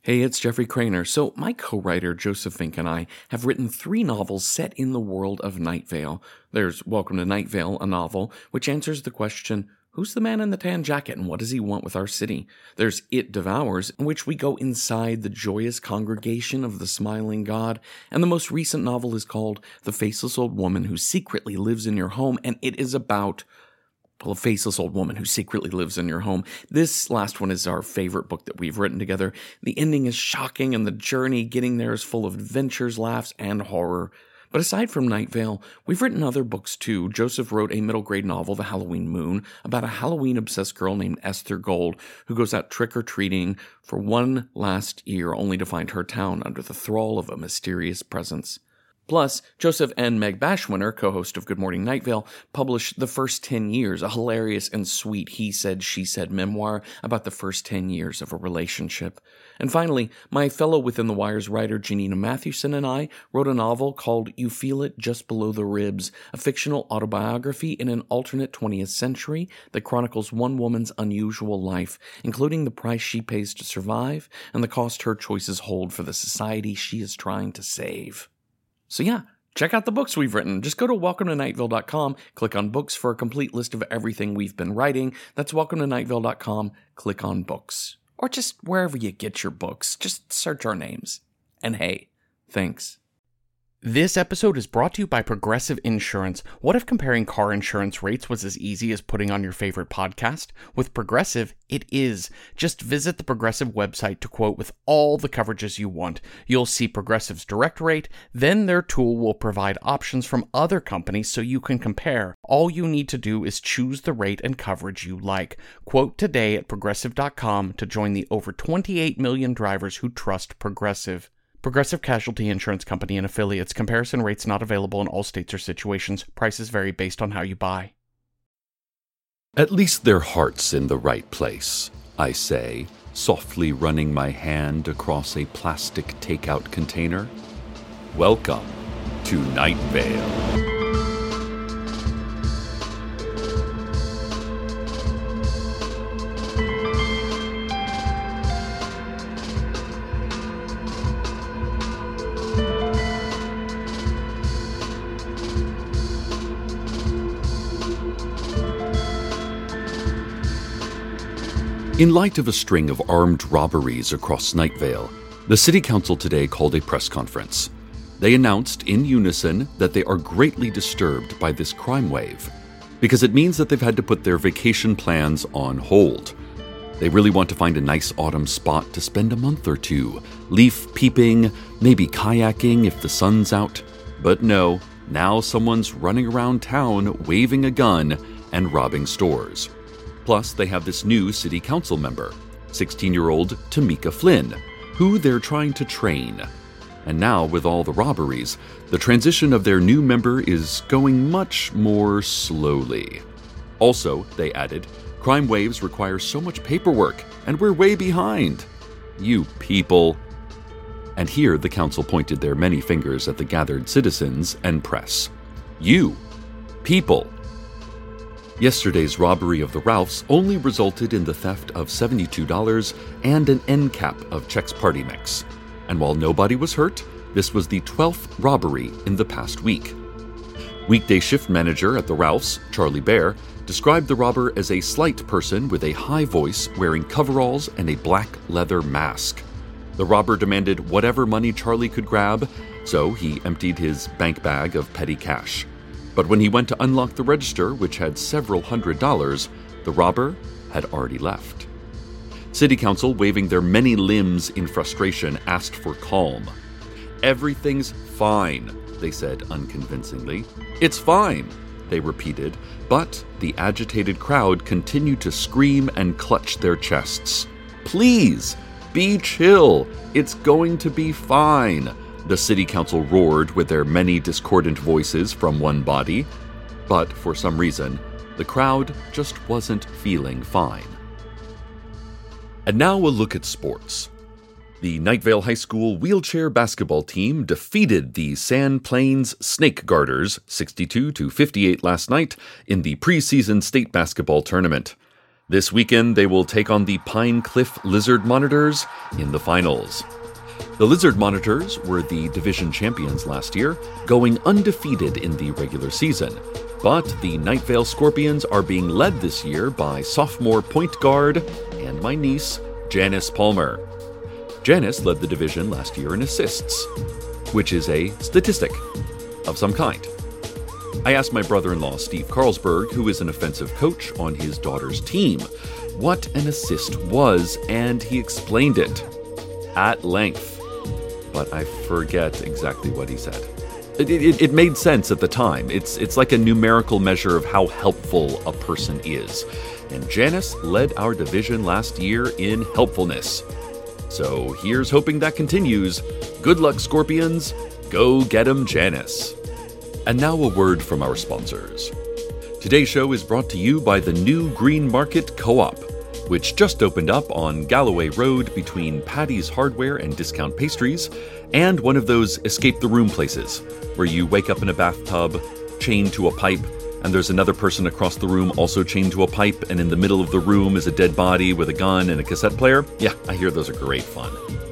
Hey, it's Jeffrey Craner. So, my co-writer Joseph Fink and I have written 3 novels set in the world of Night Vale. There's Welcome to Night Vale, a novel which answers the question, who's the man in the tan jacket and what does he want with our city? There's It Devours, in which we go inside the joyous congregation of the smiling god. And the most recent novel is called The Faceless Old Woman Who Secretly Lives in Your Home, and it is about a faceless old woman who secretly lives in your home. This last one is our favorite book that we've written together. The ending is shocking, and the journey getting there is full of adventures, laughs, and horror. But aside from Night Vale, we've written other books too. Joseph wrote a middle grade novel, The Halloween Moon, about a Halloween-obsessed girl named Esther Gold who goes out trick-or-treating for one last year only to find her town under the thrall of a mysterious presence. Plus, Joseph and Meg Bashwinner, co-host of Good Morning Night Vale, published The First 10 Years, a hilarious and sweet he said, she said memoir about the first 10 years of a relationship. And finally, my fellow Within the Wires writer Janina Mathewson and I wrote a novel called You Feel It Just Below the Ribs, a fictional autobiography in an alternate 20th century that chronicles one woman's unusual life, including the price she pays to survive and the cost her choices hold for the society she is trying to save. So yeah, check out the books we've written. Just go to welcometonightvale.com, click on books for a complete list of everything we've been writing. That's welcometonightvale.com, click on books. Or just wherever you get your books. Just search our names. And hey, thanks. This episode is brought to you by Progressive Insurance. What if comparing car insurance rates was as easy as putting on your favorite podcast? With Progressive, it is. Just visit the Progressive website to quote with all the coverages you want. You'll see Progressive's direct rate, then their tool will provide options from other companies so you can compare. All you need to do is choose the rate and coverage you like. Quote today at Progressive.com to join the over 28 million drivers who trust Progressive. Progressive Casualty Insurance Company and Affiliates. Comparison rates not available in all states or situations. Prices vary based on how you buy. At least their heart's in the right place, I say, softly running my hand across a plastic takeout container. Welcome to Night Vale. In light of a string of armed robberies across Night Vale, the City Council today called a press conference. They announced in unison that they are greatly disturbed by this crime wave, because it means that they've had to put their vacation plans on hold. They really want to find a nice autumn spot to spend a month or two, leaf peeping, maybe kayaking if the sun's out. But no, now someone's running around town waving a gun and robbing stores. Plus, they have this new city council member, 16-year-old Tamika Flynn, who they're trying to train. And now, with all the robberies, the transition of their new member is going much more slowly. Also, they added, crime waves require so much paperwork, and we're way behind. You people. And here the council pointed their many fingers at the gathered citizens and press. You people. Yesterday's robbery of the Ralphs only resulted in the theft of $72 and an end cap of Chex Party Mix. And while nobody was hurt, this was the 12th robbery in the past week. Weekday shift manager at the Ralphs, Charlie Bear, described the robber as a slight person with a high voice wearing coveralls and a black leather mask. The robber demanded whatever money Charlie could grab, so he emptied his bank bag of petty cash. But when he went to unlock the register, which had several $100s, the robber had already left. City Council, waving their many limbs in frustration, asked for calm. Everything's fine, they said unconvincingly. It's fine, they repeated, but the agitated crowd continued to scream and clutch their chests. Please, be chill. It's going to be fine. The City Council roared with their many discordant voices from one body, but for some reason, the crowd just wasn't feeling fine. And now a look at sports. The Night Vale High School wheelchair basketball team defeated the Sand Plains Snake Guarders 62-58 last night in the preseason state basketball tournament. This weekend, they will take on the Pine Cliff Lizard Monitors in the finals. The Lizard Monitors were the division champions last year, going undefeated in the regular season. But the Night Vale Scorpions are being led this year by sophomore point guard and my niece, Janice Palmer. Janice led the division last year in assists, which is a statistic of some kind. I asked my brother-in-law, Steve Carlsberg, who is an offensive coach on his daughter's team, what an assist was, and he explained it at length. But I forget exactly what he said. It made sense at the time. It's like a numerical measure of how helpful a person is. And Janice led our division last year in helpfulness. So here's hoping that continues. Good luck, Scorpions. Go get 'em, Janice. And now a word from our sponsors. Today's show is brought to you by the new Green Market Co-op, which just opened up on Galloway Road between Patty's Hardware and Discount Pastries, and one of those escape-the-room places, where you wake up in a bathtub, chained to a pipe, and there's another person across the room also chained to a pipe, and in the middle of the room is a dead body with a gun and a cassette player. Yeah, I hear those are great fun.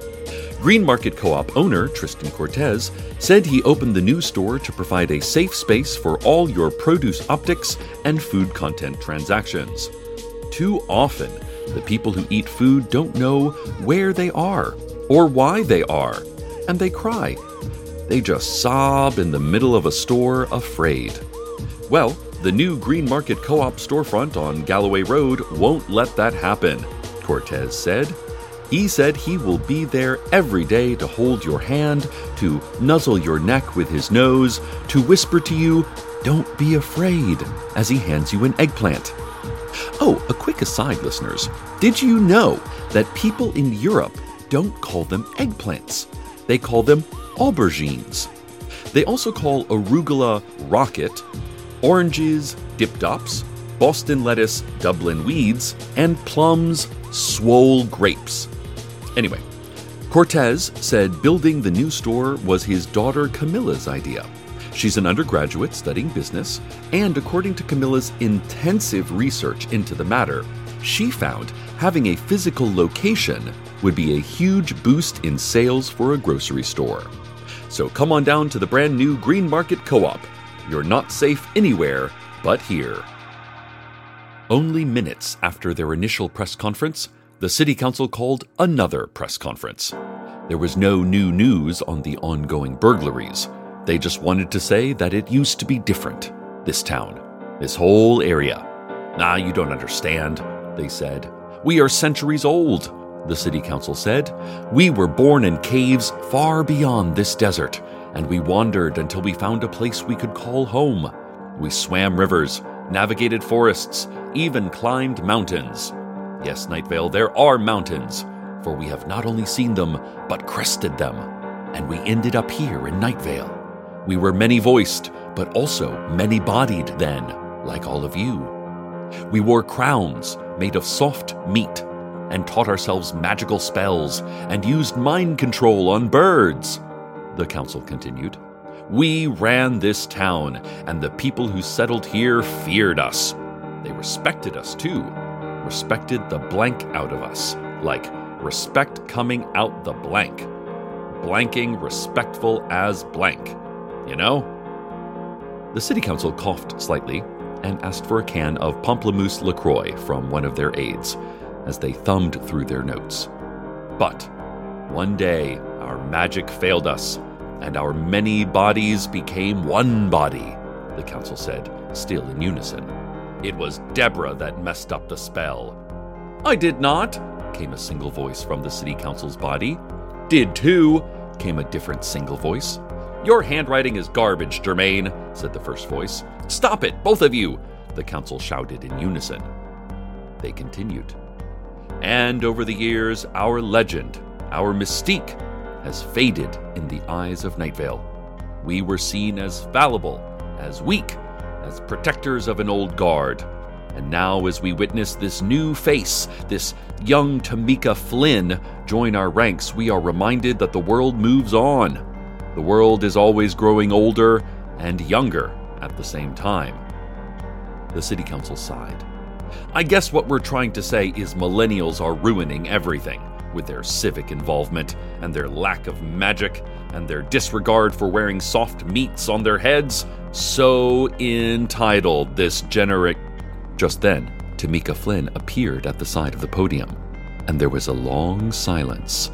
Green Market Co-op owner Tristan Cortez said he opened the new store to provide a safe space for all your produce optics and food content transactions. Too often, the people who eat food don't know where they are or why they are, and they cry. They just sob in the middle of a store, afraid. Well, the new Green Market Co-op storefront on Galloway Road won't let that happen, Cortez said. He said he will be there every day to hold your hand, to nuzzle your neck with his nose, to whisper to you, "Don't be afraid," as he hands you an eggplant. Oh, a quick aside, listeners. Did you know that people in Europe don't call them eggplants? They call them aubergines. They also call arugula rocket, oranges dip-dops, Boston lettuce Dublin weeds, and plums swole grapes. Anyway, Cortez said building the new store was his daughter Camilla's idea. She's an undergraduate studying business, and according to Camilla's intensive research into the matter, she found having a physical location would be a huge boost in sales for a grocery store. So come on down to the brand new Green Market Co-op. You're not safe anywhere but here. Only minutes after their initial press conference, the City Council called another press conference. There was no new news on the ongoing burglaries. They just wanted to say that it used to be different. This town, this whole area. "Nah, you don't understand," they said. "We are centuries old," the City Council said. "We were born in caves far beyond this desert, and we wandered until we found a place we could call home. We swam rivers, navigated forests, even climbed mountains. Yes, Night Vale, there are mountains, for we have not only seen them, but crested them. And we ended up here in Night Vale. We were many-voiced, but also many-bodied then, like all of you. We wore crowns made of soft meat, and taught ourselves magical spells, and used mind control on birds," the council continued. "We ran this town, and the people who settled here feared us. They respected us, too. Respected the blank out of us, like respect coming out the blank. Blanking respectful as blank. You know?" The City Council coughed slightly and asked for a can of Pamplemousse LaCroix from one of their aides as they thumbed through their notes. "But one day our magic failed us, and our many bodies became one body," the council said, still in unison. "It was Deborah that messed up the spell." "I did not," came a single voice from the City Council's body. "Did too," came a different single voice. "Your handwriting is garbage, Germaine," said the first voice. "Stop it, both of you," the council shouted in unison. They continued. "And over the years, our legend, our mystique, has faded in the eyes of Night Vale. We were seen as fallible, as weak, as protectors of an old guard. And now as we witness this new face, this young Tamika Flynn, join our ranks, we are reminded that the world moves on. The world is always growing older and younger at the same time." The City Council sighed. I guess what we're trying to say is millennials are ruining everything with their civic involvement and their lack of magic and their disregard for wearing soft meats on their heads. So entitled, this generic... Just then, Tamika Flynn appeared at the side of the podium, and there was a long silence.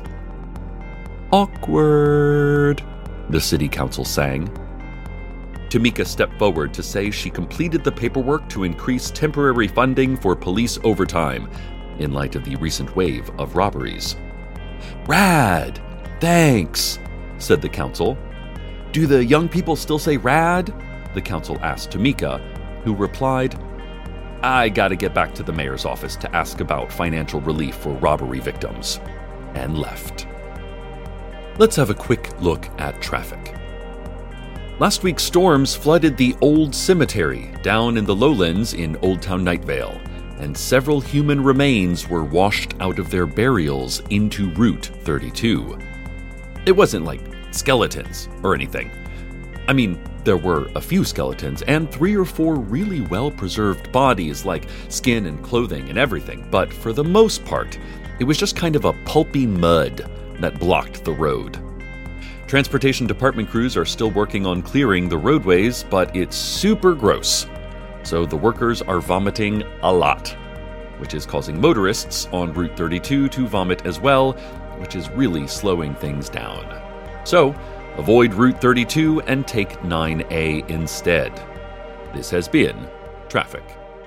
"Awkward," the city council sang. Tamika stepped forward to say she completed the paperwork to increase temporary funding for police overtime in light of the recent wave of robberies. "Rad! Thanks," said the council. "Do the young people still say rad?" the council asked Tamika, who replied, "I gotta get back to the mayor's office to ask about financial relief for robbery victims," and left. Let's have a quick look at traffic. Last week's storms flooded the Old Cemetery down in the lowlands in Old Town Nightvale, and several human remains were washed out of their burials into Route 32. It wasn't like skeletons or anything. I mean, there were a few skeletons and 3 or 4 really well-preserved bodies, like skin and clothing and everything, but for the most part, it was just kind of a pulpy mud that blocked the road. Transportation department crews are still working on clearing the roadways, but it's super gross. So the workers are vomiting a lot, which is causing motorists on Route 32 to vomit as well, which is really slowing things down. So, avoid Route 32 and take 9A instead. This has been Traffic.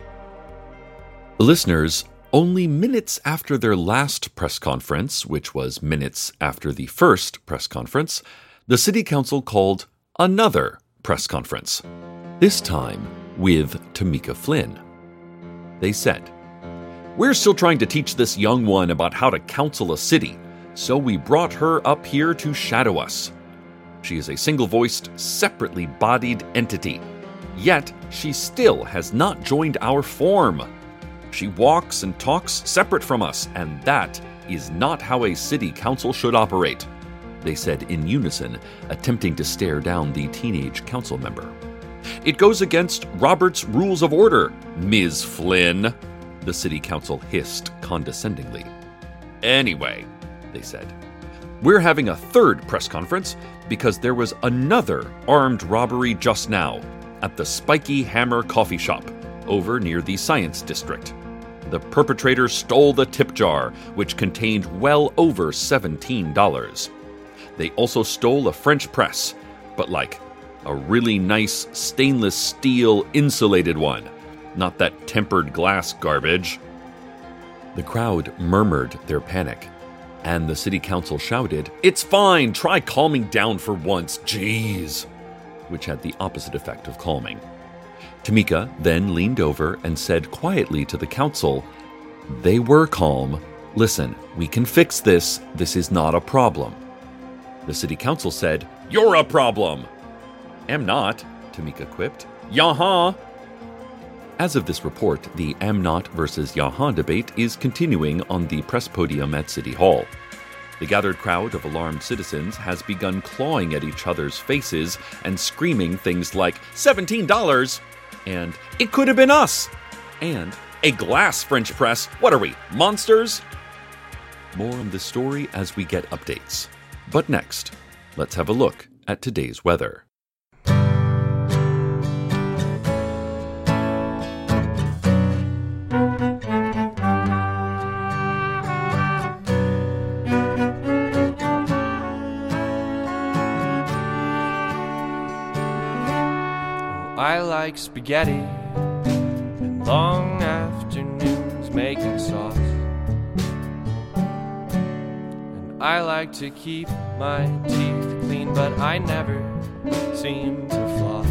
Listeners, only minutes after their last press conference, which was minutes after the first press conference, the City Council called another press conference, this time with Tamika Flynn. They said, "We're still trying to teach this young one about how to counsel a city, so we brought her up here to shadow us. She is a single-voiced, separately bodied entity, yet she still has not joined our form. She walks and talks separate from us, and that is not how a city council should operate," they said in unison, attempting to stare down the teenage council member. "It goes against Robert's Rules of Order, Ms. Flynn," the city council hissed condescendingly. "Anyway," they said, "we're having a third press conference because there was another armed robbery just now at the Spiky Hammer Coffee Shop over near the Science District. The perpetrator stole the tip jar, which contained well over $17. They also stole a French press, but like a really nice stainless steel insulated one, not that tempered glass garbage." The crowd murmured their panic, and the city council shouted, "It's fine, try calming down for once, jeez," which had the opposite effect of calming. Tamika then leaned over and said quietly to the council, "They were calm. Listen, we can fix this. This is not a problem." The city council said, "You're a problem." "Am not," Tamika quipped. "Yaha." As of this report, the am not versus yaha debate is continuing on the press podium at City Hall. The gathered crowd of alarmed citizens has begun clawing at each other's faces and screaming things like $17 and "It could have been us" and "A glass French press, what are we, monsters?" More on this story as we get updates. But next, let's have a look at today's weather. I like spaghetti and long afternoons making sauce. And I like to keep my teeth clean, but I never seem to floss.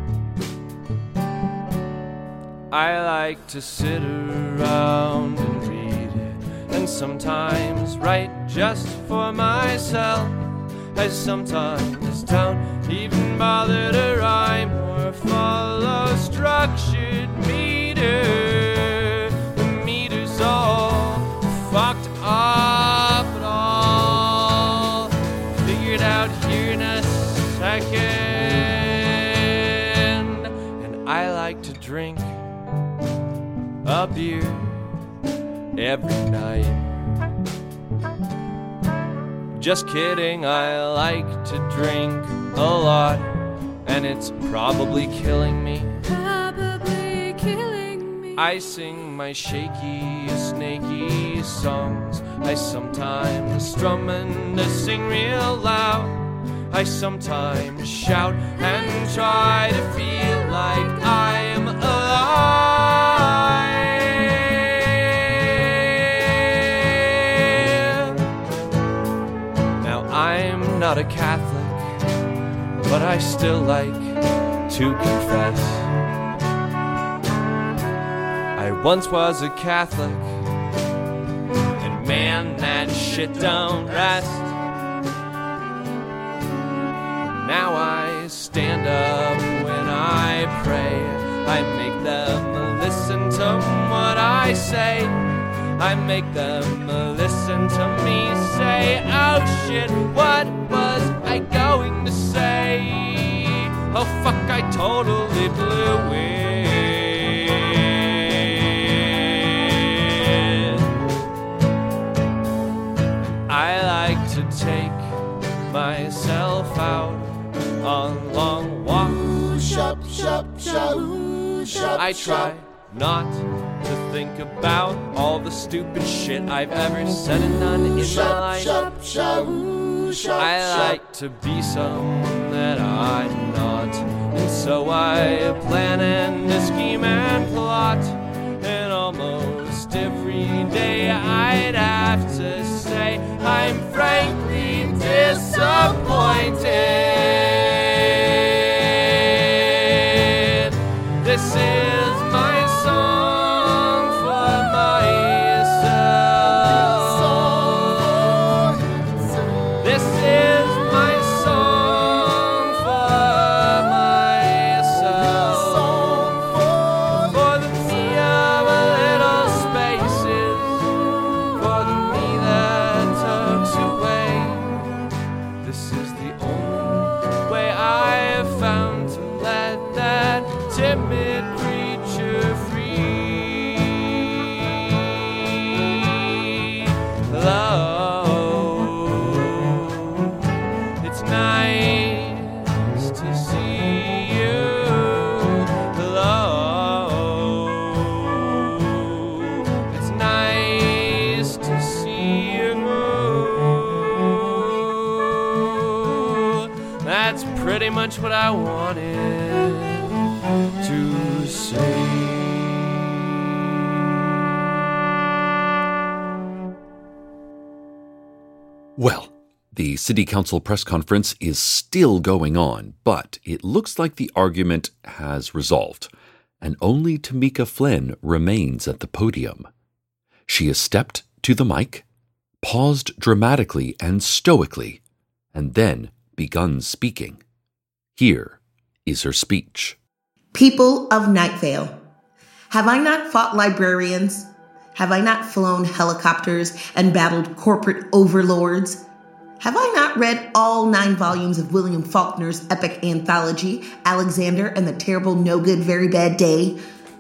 I like to sit around and read it, and sometimes write just for myself. I sometimes don't even bother to rhyme or follow structured meter. The meter's all fucked up and all figured out here in a second. And I like to drink a a beer every night. Just kidding, I like to drink a lot, and it's probably killing me. I sing my shaky, snaky songs. I sometimes strum and sing real loud. I sometimes shout and try to feel like I'm alive. Now I'm not a Catholic, but I still like to confess. I once was a Catholic, and man, that shit don't rest. Now I stand up when I pray. I make them listen to what I say. I make them listen to me say, oh shit, what was I going to say? Oh fuck, I totally blew it. I like to take myself out on long walks. I try not to think about all the stupid shit I've ever said and done in my life. I like to be someone that I'm not, and so I plan and scheme and plot. And almost every day I'd have to say I'm frankly disappointed. This is my song for myself. This is my song for myself. For the me of little spaces, for the me that tucks away. This is the only way I have found to let that timid creature free. Hello, it's nice to see you. Hello, it's nice to see you. That's pretty much what I wanted to say. Well, the City Council press conference is still going on, but it looks like the argument has resolved, and only Tamika Flynn remains at the podium. She has stepped to the mic, paused dramatically and stoically, and then begun speaking. Here is her speech. People of Night Vale, have I not fought librarians? Have I not flown helicopters and battled corporate overlords? Have I not read all 9 volumes of William Faulkner's epic anthology, Alexander and the Terrible No Good Very Bad Day?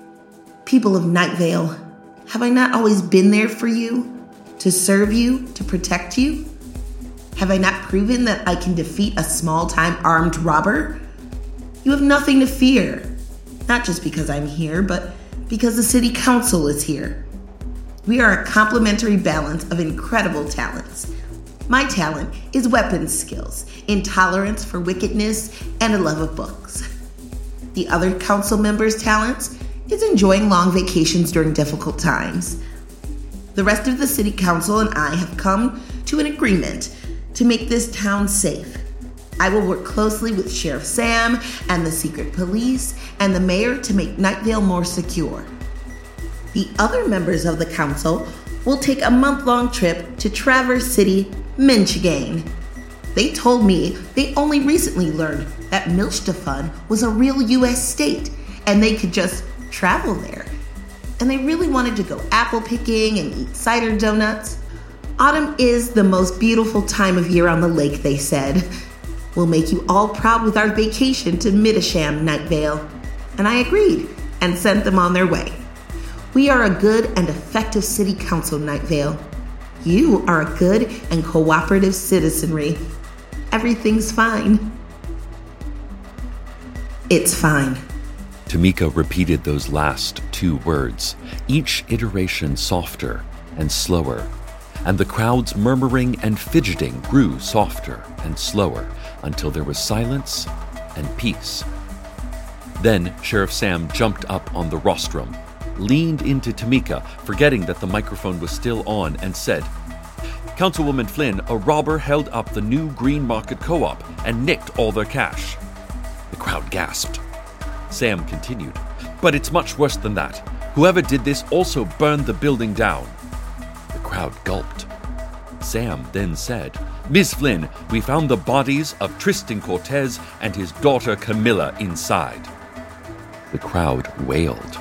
People of Night Vale, have I not always been there for you, to serve you, to protect you? Have I not proven that I can defeat a small-time armed robber? You have nothing to fear. Not just because I'm here, but because the City Council is here. We are a complementary balance of incredible talents. My talent is weapons skills, intolerance for wickedness, and a love of books. The other council members' talents is enjoying long vacations during difficult times. The rest of the City Council and I have come to an agreement to make this town safe. I will work closely with Sheriff Sam and the secret police and the mayor to make Night Vale more secure. The other members of the council will take a month-long trip to Traverse City, Michigan. They told me they only recently learned that Milstefan was a real U.S. state and they could just travel there. And they really wanted to go apple picking and eat cider donuts. Autumn is the most beautiful time of year on the lake, they said. We'll make you all proud with our vacation to Midisham, Night Vale. And I agreed and sent them on their way. We are a good and effective city council, Night Vale. You are a good and cooperative citizenry. Everything's fine. It's fine. Tamika repeated those last two words, each iteration softer and slower, and the crowd's murmuring and fidgeting grew softer and slower until there was silence and peace. Then Sheriff Sam jumped up on the rostrum, leaned into Tamika, forgetting that the microphone was still on, and said, "Councilwoman Flynn, a robber held up the new Green Market Co-op and nicked all their cash." The crowd gasped. Sam continued, "But it's much worse than that. Whoever did this also burned the building down." The crowd gulped. Sam then said, "Ms. Flynn, we found the bodies of Tristan Cortez and his daughter Camilla inside." The crowd wailed.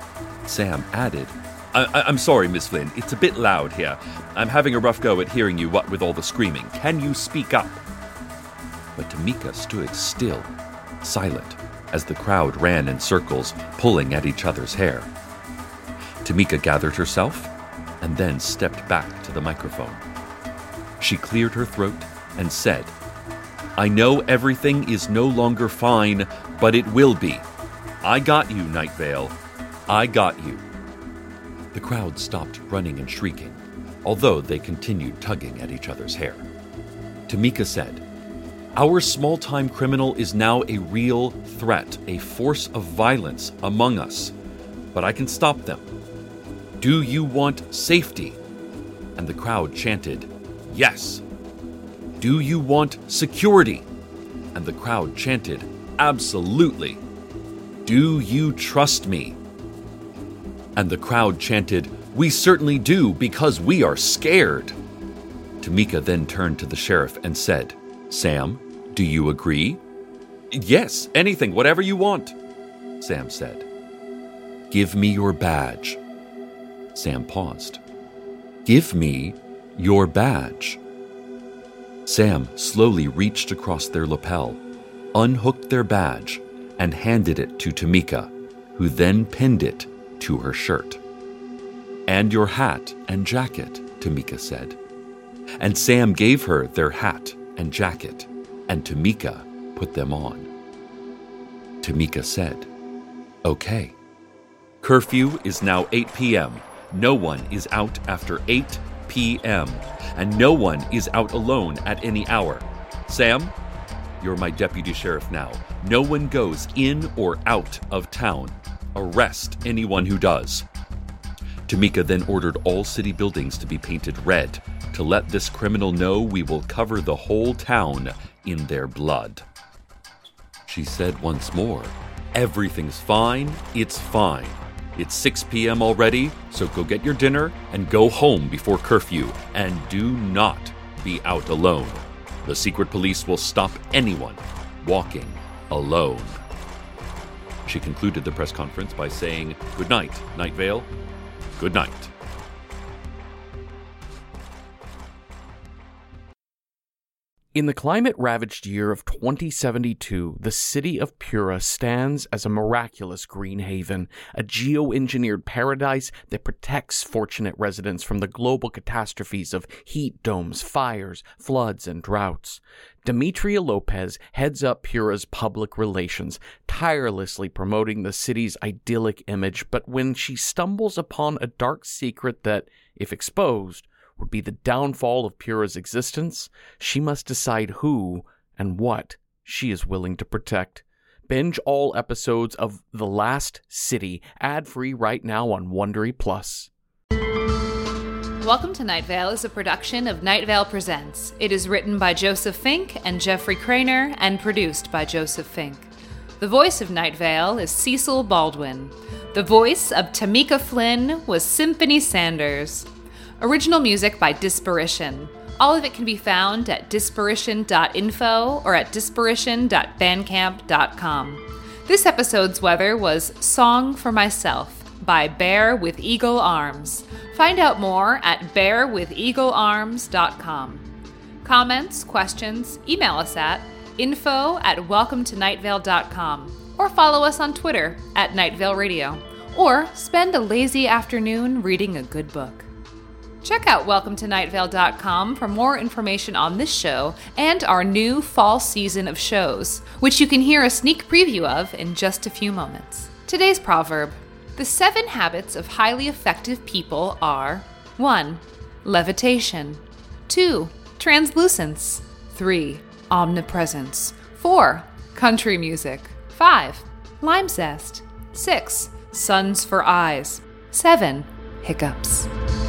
Sam added, I'm sorry, Miss Flynn, it's a bit loud here. I'm having a rough go at hearing you, what with all the screaming. Can you speak up?" But Tamika stood still, silent, as the crowd ran in circles, pulling at each other's hair. Tamika gathered herself and then stepped back to the microphone. She cleared her throat and said, "I know everything is no longer fine, but it will be. I got you, Night Vale. I got you." The crowd stopped running and shrieking, although they continued tugging at each other's hair. Tamika said, "Our small-time criminal is now a real threat, a force of violence among us, but I can stop them. Do you want safety?" And the crowd chanted, "Yes." "Do you want security?" And the crowd chanted, "Absolutely." "Do you trust me?" And the crowd chanted, "We certainly do, because we are scared." Tamika then turned to the sheriff and said, "Sam, do you agree?" "Yes, anything, whatever you want," Sam said. "Give me your badge." Sam paused. "Give me your badge." Sam slowly reached across their lapel, unhooked their badge, and handed it to Tamika, who then pinned it to her shirt. "And your hat and jacket," Tamika said. And Sam gave her their hat and jacket, and Tamika put them on. Tamika said, "Okay. Curfew is now 8 p.m. No one is out after 8 p.m., and no one is out alone at any hour. Sam, you're my deputy sheriff now. No one goes in or out of town. Arrest anyone who does." Tamika then ordered all city buildings to be painted red to let this criminal know we will cover the whole town in their blood. She said once more, "Everything's fine, it's fine. It's 6 p.m. already, so go get your dinner and go home before curfew, and do not be out alone. The secret police will stop anyone walking alone." She concluded the press conference by saying, "Good night, Night Vale. Good night." In the climate-ravaged year of 2072, the city of Pura stands as a miraculous green haven, a geo-engineered paradise that protects fortunate residents from the global catastrophes of heat domes, fires, floods, and droughts. Demetria Lopez heads up Pura's public relations, tirelessly promoting the city's idyllic image, but when she stumbles upon a dark secret that, if exposed, would be the downfall of Pura's existence, she must decide who and what she is willing to protect. Binge all episodes of The Last City, ad-free right now on Wondery Plus. Welcome to Night Vale is a production of Night Vale Presents. It is written by Joseph Fink and Jeffrey Craner and produced by Joseph Fink. The voice of Night Vale is Cecil Baldwin. The voice of Tamika Flynn was Symphony Sanders. Original music by Disparition. All of it can be found at disparition.info or at disparition.bandcamp.com. This episode's weather was Song for Myself by Bear with Eagle Arms. Find out more at bearwitheaglearms.com. Comments, questions, email us at info@welcometonightvale.com or follow us on Twitter at Night Vale Radio. or spend a lazy afternoon reading a good book. Check out WelcomeToNightVale.com for more information on this show and our new fall season of shows, which you can hear a sneak preview of in just a few moments. Today's proverb: the 7 habits of highly effective people are 1. Levitation. 2. Translucence. 3. Omnipresence. 4. Country music. 5. Lime zest. 6. Suns for eyes. 7. Hiccups.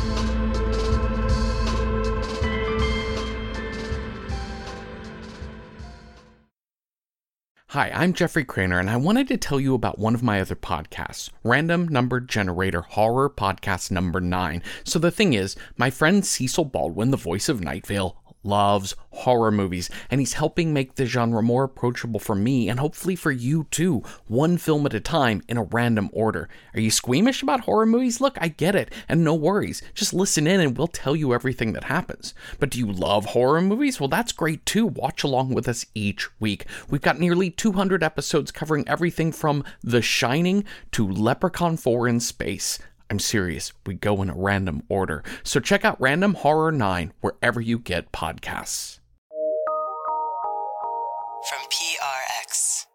Hi, I'm Jeffrey Craner, and I wanted to tell you about one of my other podcasts, Random Number Generator Horror Podcast number 9. So the thing is, my friend Cecil Baldwin, the voice of Night Vale, loves horror movies, and he's helping make the genre more approachable for me and hopefully for you too, one film at a time in a random order. Are you squeamish about horror movies? Look, I get it, and no worries. Just listen in and we'll tell you everything that happens. But do you love horror movies? Well, that's great too. Watch along with us each week. We've got nearly 200 episodes covering everything from The Shining to Leprechaun 4 in Space. I'm serious, we go in a random order. So check out Random Horror 9 wherever you get podcasts. From PRX.